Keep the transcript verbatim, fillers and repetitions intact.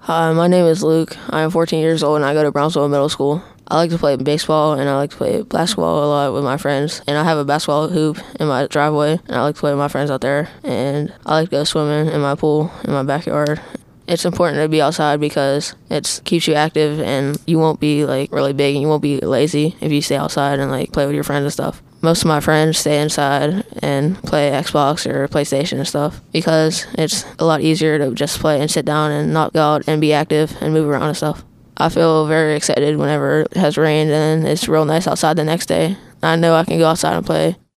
Hi, my name is Luke. I am fourteen years old and I go to Brownsville Middle School. I like to play baseball and I like to play basketball a lot with my friends. And I have a basketball hoop in my driveway and I like to play with my friends out there. And I like to go swimming in my pool in my backyard. It's important to be outside because it keeps you active and you won't be like really big and you won't be lazy if you stay outside and like play with your friends and stuff. Most of my friends stay inside and play Xbox or PlayStation and stuff because it's a lot easier to just play and sit down and not go out and be active and move around and stuff. I feel very excited whenever it has rained and it's real nice outside the next day. I know I can go outside and play.